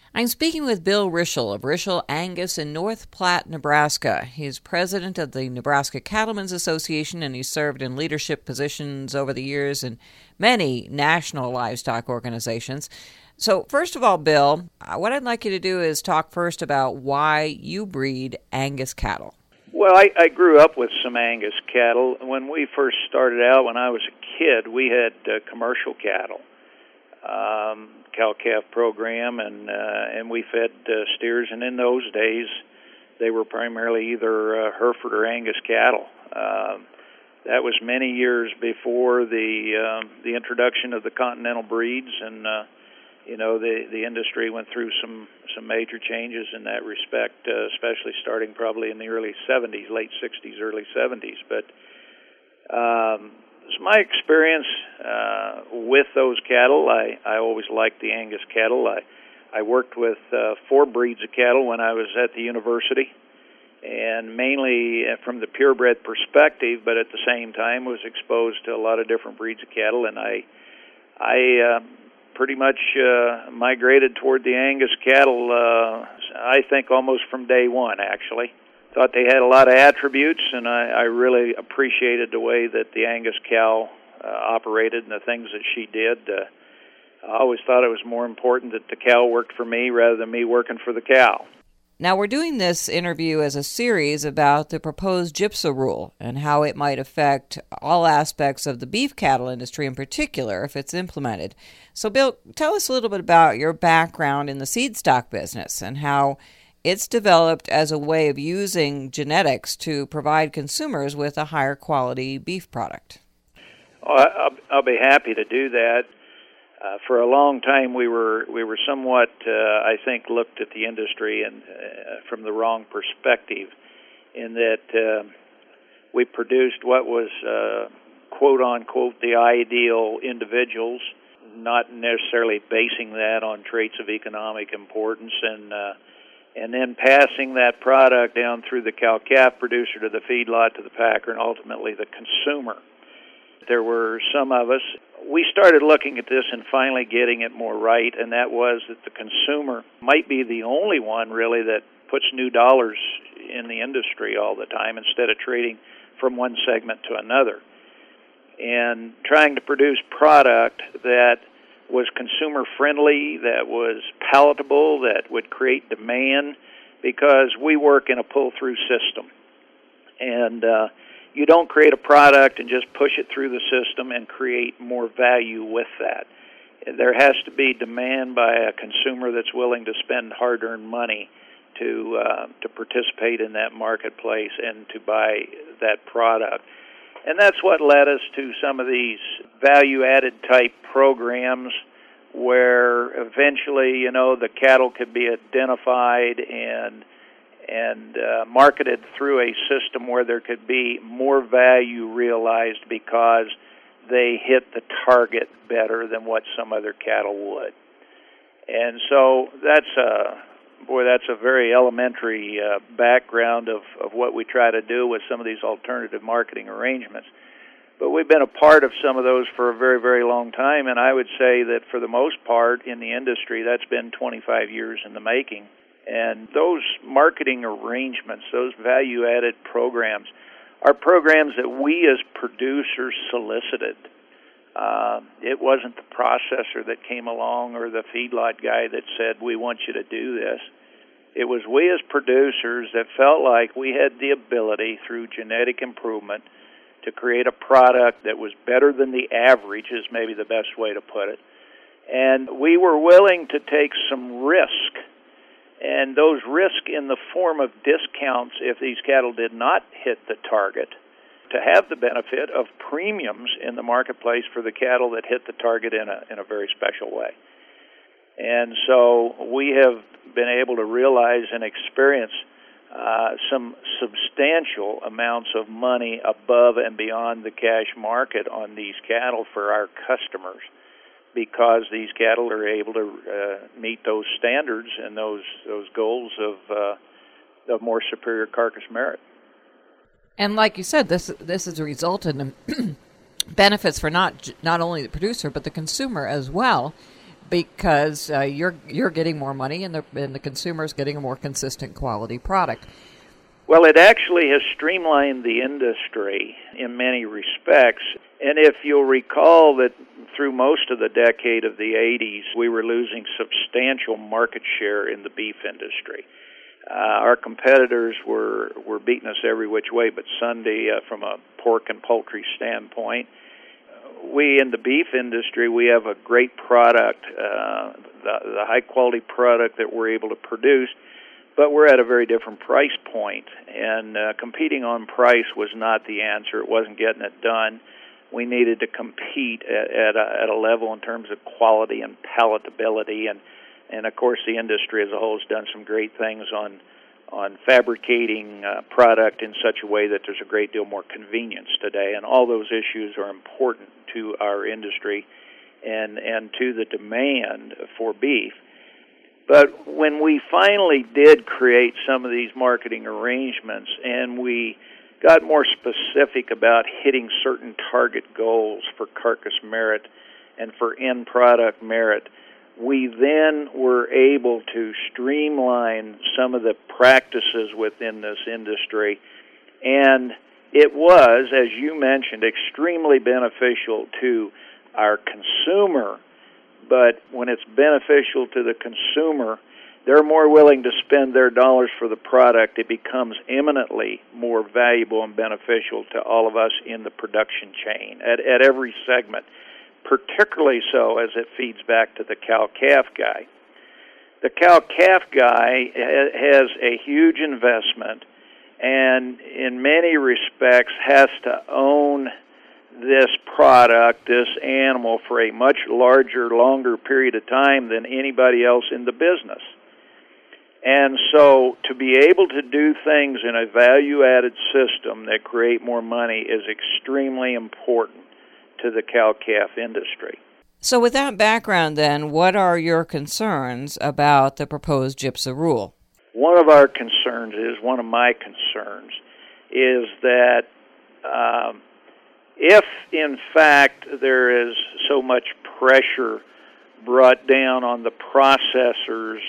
I'm speaking with Bill Rischel of Rischel Angus in North Platte, Nebraska. He's president of the Nebraska Cattlemen's Association, and he's served in leadership positions over the years in many national livestock organizations. So, first of all, Bill, what I'd like you to do is talk first about why you breed Angus cattle. Well, I grew up with some Angus cattle. When we first started out, when I was a kid, we had commercial cattle. Cow-calf program, and we fed steers, and in those days they were primarily either Hereford or Angus cattle. That was many years before the introduction of the continental breeds, and the industry went through some major changes in that respect, especially starting probably in the early 70s, late 60s, early 70s. But it's my experience with those cattle. I always liked the Angus cattle. I worked with 4 breeds of cattle when I was at the university, and mainly from the purebred perspective, but at the same time was exposed to a lot of different breeds of cattle, and I pretty much migrated toward the Angus cattle, I think almost from day one, actually. Thought they had a lot of attributes, and I really appreciated the way that the Angus cow operated and the things that she did. I always thought it was more important that the cow worked for me rather than me working for the cow. Now, we're doing this interview as a series about the proposed GIPSA rule and how it might affect all aspects of the beef cattle industry in particular if it's implemented. So, Bill, tell us a little bit about your background in the seed stock business and how it's developed as a way of using genetics to provide consumers with a higher quality beef product. I'll be happy to do that. For a long time, we were somewhat, I think, looked at the industry and from the wrong perspective, in that we produced what was quote unquote the ideal individuals, not necessarily basing that on traits of economic importance, and then passing that product down through the cow-calf producer to the feedlot, to the packer, and ultimately the consumer. There were some of us, we started looking at this and finally getting it more right, and that was that the consumer might be the only one really that puts new dollars in the industry all the time instead of trading from one segment to another. And trying to produce product that was consumer friendly, that was palatable, that would create demand, because we work in a pull-through system. And you don't create a product and just push it through the system and create more value with that. There has to be demand by a consumer that's willing to spend hard-earned money to participate in that marketplace and to buy that product. And that's what led us to some of these value-added type programs where eventually, the cattle could be identified and marketed through a system where there could be more value realized because they hit the target better than what some other cattle would. And so that's a very elementary background of what we try to do with some of these alternative marketing arrangements. But we've been a part of some of those for a very, very long time, and I would say that for the most part in the industry, that's been 25 years in the making. And those marketing arrangements, those value-added programs, are programs that we as producers solicited. It wasn't the processor that came along or the feedlot guy that said, we want you to do this. It was we as producers that felt like we had the ability through genetic improvement to create a product that was better than the average, is maybe the best way to put it. And we were willing to take some risk, and those risks in the form of discounts if these cattle did not hit the target, to have the benefit of premiums in the marketplace for the cattle that hit the target in a very special way. And so we have been able to realize and experience some substantial amounts of money above and beyond the cash market on these cattle for our customers, because these cattle are able to meet those standards and those goals of more superior carcass merit. And like you said, this has resulted in benefits for not only the producer but the consumer as well, because you're getting more money and the consumer's getting a more consistent quality product. Well, it actually has streamlined the industry in many respects. And if you'll recall that through most of the decade of the 80s, we were losing substantial market share in the beef industry. Our competitors were beating us every which way but Sunday from a pork and poultry standpoint. We in the beef industry, we have a great product, the high-quality product that we're able to produce, but we're at a very different price point, and competing on price was not the answer. It wasn't getting it done. We needed to compete at a level in terms of quality and palatability, and of course the industry as a whole has done some great things on fabricating product in such a way that there's a great deal more convenience today, and all those issues are important to our industry and to the demand for beef. But when we finally did create some of these marketing arrangements and we got more specific about hitting certain target goals for carcass merit and for end product merit, we then were able to streamline some of the practices within this industry. And it was, as you mentioned, extremely beneficial to our consumer. But when it's beneficial to the consumer, they're more willing to spend their dollars for the product. It becomes eminently more valuable and beneficial to all of us in the production chain at every segment, particularly so as it feeds back to the cow-calf guy. The cow-calf guy has a huge investment and in many respects has to own this product, this animal, for a much larger, longer period of time than anybody else in the business. And so to be able to do things in a value-added system that create more money is extremely important to the cow-calf industry. So with that background then, what are your concerns about the proposed GIPSA rule? One of our concerns one of my concerns is that if, in fact, there is so much pressure brought down on the processors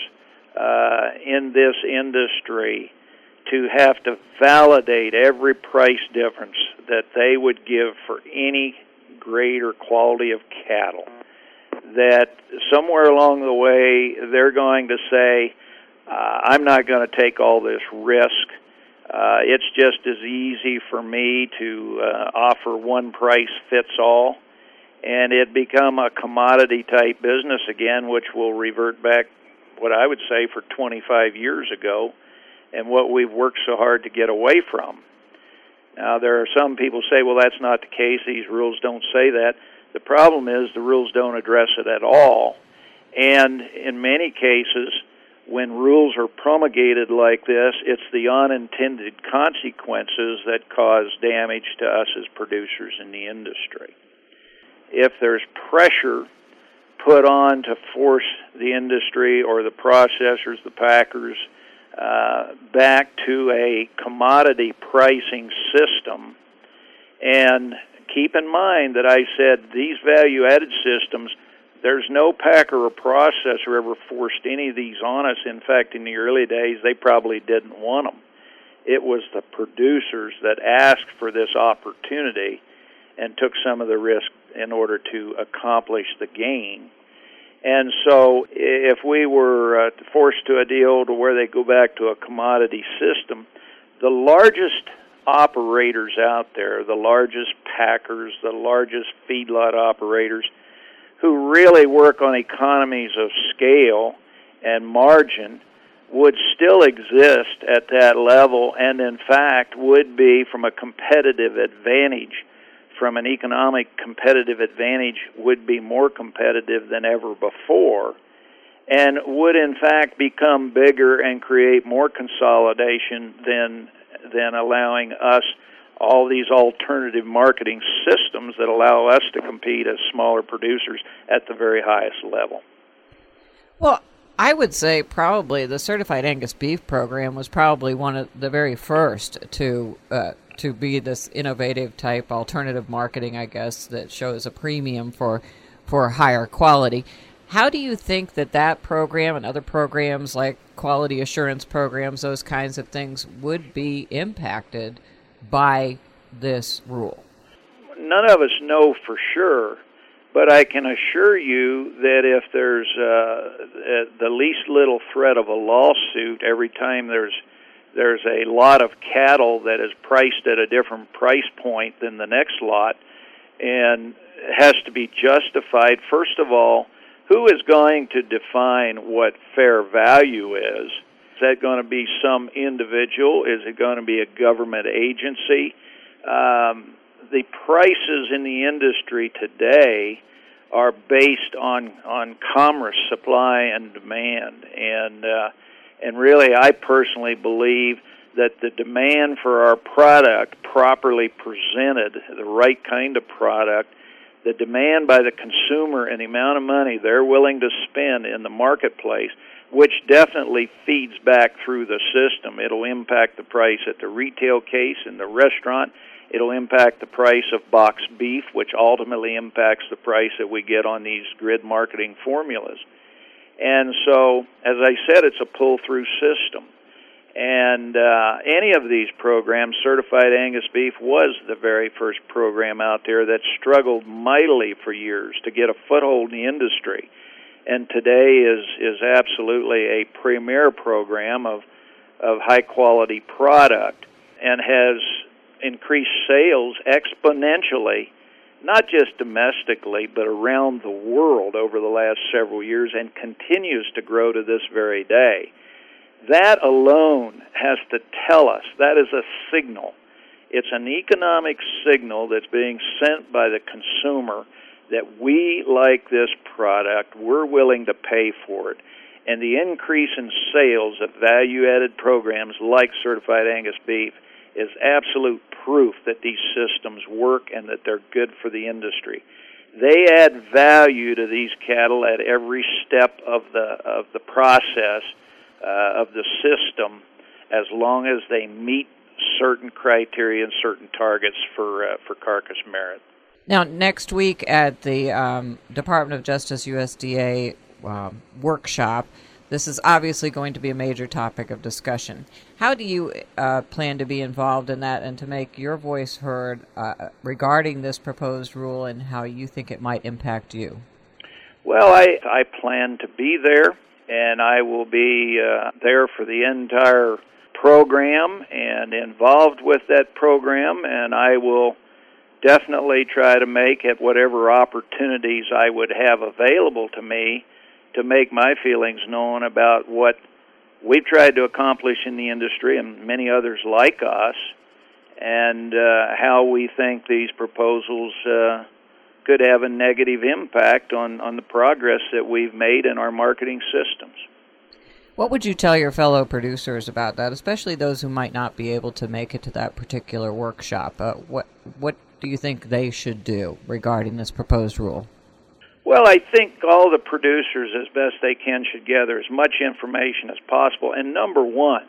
in this industry to have to validate every price difference that they would give for any grade or quality of cattle, that somewhere along the way they're going to say, I'm not going to take all this risk. It's just as easy for me to offer one price fits all, and it become a commodity-type business again, which will revert back, what I would say, for 25 years ago, and what we've worked so hard to get away from. Now, there are some people say, well, that's not the case. These rules don't say that. The problem is the rules don't address it at all, and in many cases, when rules are promulgated like this, it's the unintended consequences that cause damage to us as producers in the industry. If there's pressure put on to force the industry or the processors, the packers, back to a commodity pricing system, and keep in mind that I said these value-added systems, there's no packer or processor ever forced any of these on us. In fact, in the early days, they probably didn't want them. It was the producers that asked for this opportunity and took some of the risk in order to accomplish the gain. And so if we were forced to a deal to where they go back to a commodity system, the largest operators out there, the largest packers, the largest feedlot operators, who really work on economies of scale and margin, would still exist at that level and, in fact, would be, from a competitive advantage, from an economic competitive advantage, would be more competitive than ever before, and would, in fact, become bigger and create more consolidation than allowing us all these alternative marketing systems that allow us to compete as smaller producers at the very highest level. Well, I would say probably the Certified Angus Beef program was probably one of the very first to be this innovative type alternative marketing, I guess, that shows a premium for higher quality. How do you think that program and other programs like quality assurance programs, those kinds of things, would be impacted by this rule? None of us know for sure, but I can assure you that if there's the least little threat of a lawsuit every time there's a lot of cattle that is priced at a different price point than the next lot and has to be justified, first of all, who is going to define what fair value is? Is that going to be some individual? Is it going to be a government agency? The prices in the industry today are based on commerce, supply, and demand. And really, I personally believe that the demand for our product, properly presented, the right kind of product, the demand by the consumer and the amount of money they're willing to spend in the marketplace, which definitely feeds back through the system. It'll impact the price at the retail case in the restaurant. It'll impact the price of boxed beef, which ultimately impacts the price that we get on these grid marketing formulas. And so, as I said, it's a pull-through system. And any of these programs, Certified Angus Beef was the very first program out there that struggled mightily for years to get a foothold in the industry. And today is absolutely a premier program of high-quality product and has increased sales exponentially, not just domestically, but around the world over the last several years, and continues to grow to this very day. That alone has to tell us, that is a signal. It's an economic signal that's being sent by the consumer that we like this product, we're willing to pay for it. And the increase in sales of value-added programs like Certified Angus Beef is absolute proof that these systems work and that they're good for the industry. They add value to these cattle at every step of the process of the system, as long as they meet certain criteria and certain targets for carcass merit. Now, next week at the Department of Justice USDA workshop, this is obviously going to be a major topic of discussion. How do you plan to be involved in that and to make your voice heard regarding this proposed rule and how you think it might impact you? Well, I plan to be there, and I will be there for the entire program and involved with that program, and I will definitely try to make it whatever opportunities I would have available to me to make my feelings known about what we've tried to accomplish in the industry and many others like us, and how we think these proposals could have a negative impact on the progress that we've made in our marketing systems. What would you tell your fellow producers about that, especially those who might not be able to make it to that particular workshop? What do you think they should do regarding this proposed rule? Well, I think all the producers, as best they can, should gather as much information as possible. And number one,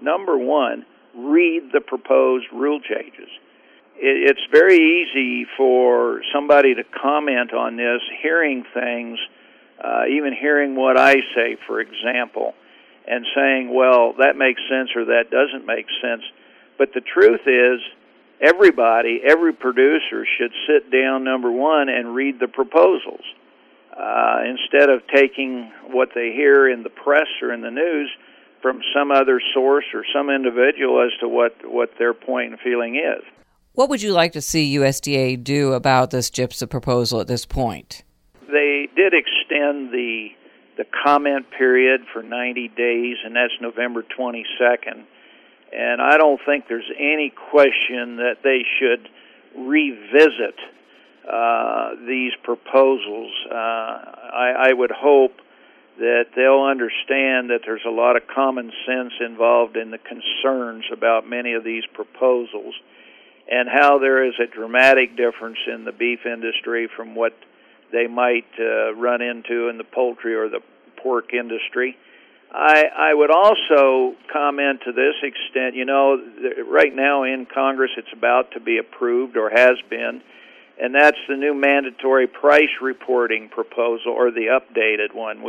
read the proposed rule changes. It's very easy for somebody to comment on this, hearing things, even hearing what I say, for example, and saying, well, that makes sense or that doesn't make sense. But the truth is, every producer should sit down, number one, and read the proposals. Instead of taking what they hear in the press or in the news from some other source or some individual as to what their point and feeling is. What would you like to see USDA do about this GIPSA proposal at this point? They did extend the comment period for 90 days, and that's November 22nd. And I don't think there's any question that they should revisit these proposals. I would hope that they'll understand that there's a lot of common sense involved in the concerns about many of these proposals, and how there is a dramatic difference in the beef industry from what they might run into in the poultry or the pork industry. I would also comment to this extent, right now in Congress it's about to be approved or has been, and that's the new mandatory price reporting proposal, or the updated one.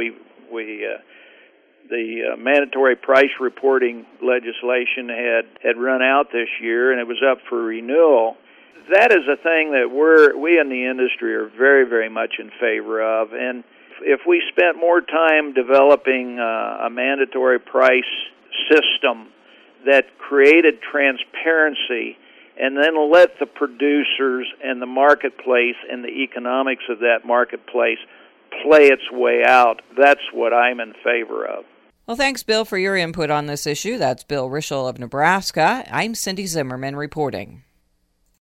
The mandatory price reporting legislation had run out this year, and it was up for renewal. That is a thing that we in the industry are very, very much in favor of. And if we spent more time developing a mandatory price system that created transparency, and then let the producers and the marketplace and the economics of that marketplace play its way out, that's what I'm in favor of. Well, thanks, Bill, for your input on this issue. That's Bill Rischel of Nebraska. I'm Cindy Zimmerman reporting.